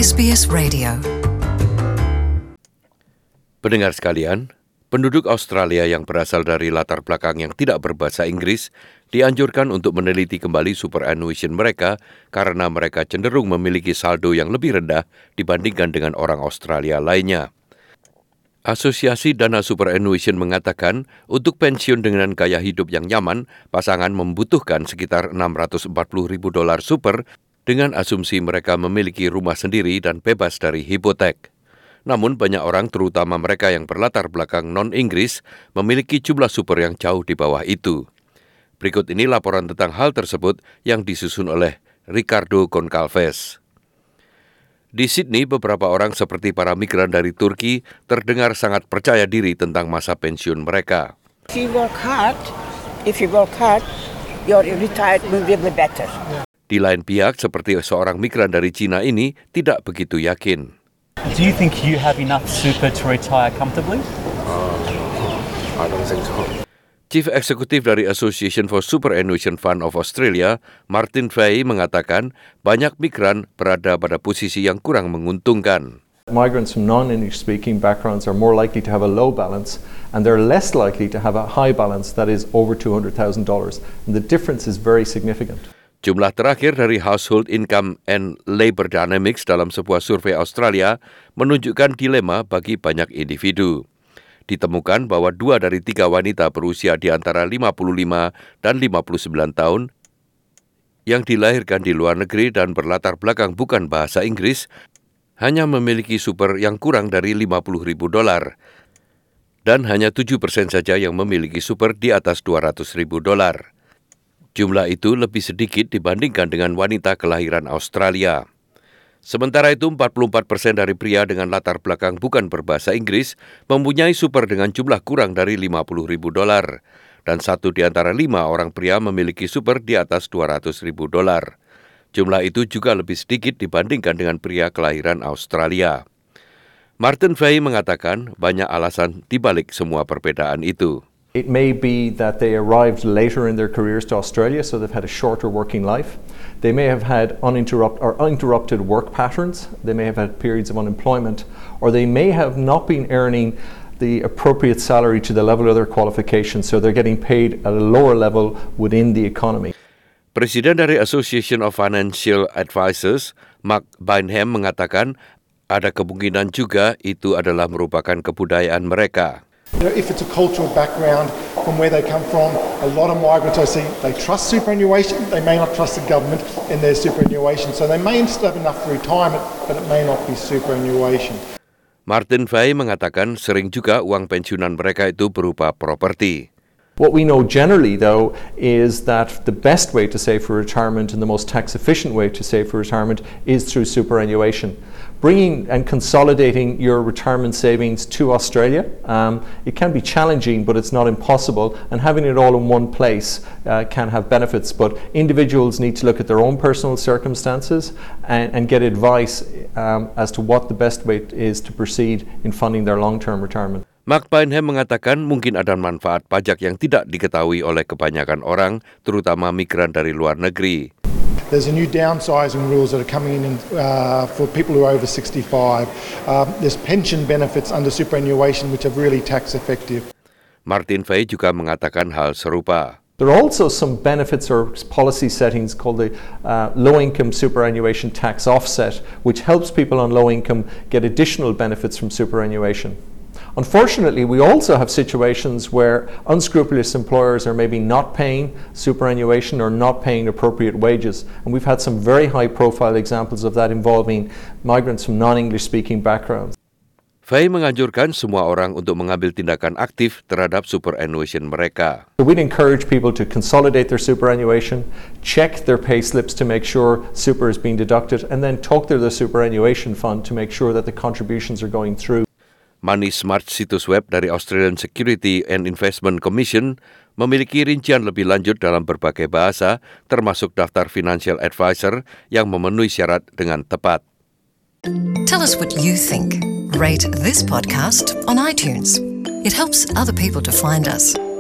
SBS Radio. Pendengar sekalian, penduduk Australia yang berasal dari latar belakang yang tidak berbahasa Inggris dianjurkan untuk meneliti kembali superannuation mereka karena mereka cenderung memiliki saldo yang lebih rendah dibandingkan dengan orang Australia lainnya. Asosiasi Dana Superannuation mengatakan untuk pensiun dengan gaya hidup yang nyaman, pasangan membutuhkan sekitar $640,000 super dengan asumsi mereka memiliki rumah sendiri dan bebas dari hipotek. Namun banyak orang, terutama mereka yang berlatar belakang non-Inggris, memiliki jumlah super yang jauh di bawah itu. Berikut ini laporan tentang hal tersebut yang disusun oleh Ricardo Goncalves. Di Sydney, beberapa orang seperti para migran dari Turki terdengar sangat percaya diri tentang masa pensiun mereka. If you work hard, your retirement will be better. Di lain pihak, seperti seorang migran dari Cina ini tidak begitu yakin. Do you think you have enough super to retire comfortably? I don't think so. Chief Executive dari Association for Superannuation Fund of Australia, Martin Fay, mengatakan banyak migran berada pada posisi yang kurang menguntungkan. Migrants from non-English-speaking backgrounds are more likely to have a low balance, and they're less likely to have a high balance that is over $200,000. And the difference is very significant. Jumlah terakhir dari Household Income and Labour Dynamics dalam sebuah survei Australia menunjukkan dilema bagi banyak individu. Ditemukan bahwa 2 dari 3 wanita berusia di antara 55 dan 59 tahun yang dilahirkan di luar negeri dan berlatar belakang bukan bahasa Inggris hanya memiliki super yang kurang dari $50,000 dan hanya 7% saja yang memiliki super di atas $200,000. Jumlah itu lebih sedikit dibandingkan dengan wanita kelahiran Australia. Sementara itu, 44% dari pria dengan latar belakang bukan berbahasa Inggris mempunyai super dengan jumlah kurang dari $50,000 dan 1 di antara 5 orang pria memiliki super di atas $200,000. Jumlah itu juga lebih sedikit dibandingkan dengan pria kelahiran Australia. Martin Fay mengatakan banyak alasan di balik semua perbedaan itu. It may be that they arrived later in their careers to Australia, so they've had a shorter working life. They may have had uninterrupted work patterns. They may have had periods of unemployment, or they may have not been earning the appropriate salary to the level of their qualifications, so they're getting paid at a lower level within the economy. Presiden dari Association of Financial Advisors, Mark Bynham, mengatakan ada kemungkinan juga itu adalah merupakan kebudayaan mereka. If it's a cultural background from where they come from, a lot of migrants I see, they trust superannuation, they may not trust the government in their superannuation, so they may still have enough for retirement, but it may not be superannuation. Martin Fay mengatakan sering juga uang pensiunan mereka itu berupa properti. What we know generally, though, is that the best way to save for retirement and the most tax-efficient way to save for retirement is through superannuation. Bringing and consolidating your retirement savings to Australia, it can be challenging, but it's not impossible, and having it all in one place can have benefits. But individuals need to look at their own personal circumstances and get advice as to what the best way is to proceed in funding their long-term retirement. Mark Bynham mengatakan mungkin ada manfaat pajak yang tidak diketahui oleh kebanyakan orang, terutama migran dari luar negeri. There's a new downsizing rules that are coming in for people who are over 65. There's pension benefits under superannuation which are really tax effective. Martin Fay juga mengatakan hal serupa. There are also some benefits or policy settings called the low-income superannuation tax offset, which helps people on low income get additional benefits from superannuation. Unfortunately, we also have situations where unscrupulous employers are maybe not paying superannuation or not paying appropriate wages. And we've had some very high-profile examples of that involving migrants from non-English-speaking backgrounds. Fay menganjurkan semua orang untuk mengambil tindakan aktif terhadap superannuation mereka. So we'd encourage people to consolidate their superannuation, check their pay slips to make sure super is being deducted, and then talk to the superannuation fund to make sure that the contributions are going through. Money Smart, situs web dari Australian Security and Investment Commission, memiliki rincian lebih lanjut dalam berbagai bahasa, termasuk daftar financial advisor yang memenuhi syarat dengan tepat. Tell us what you think. Rate this podcast on iTunes. It helps other people to find us.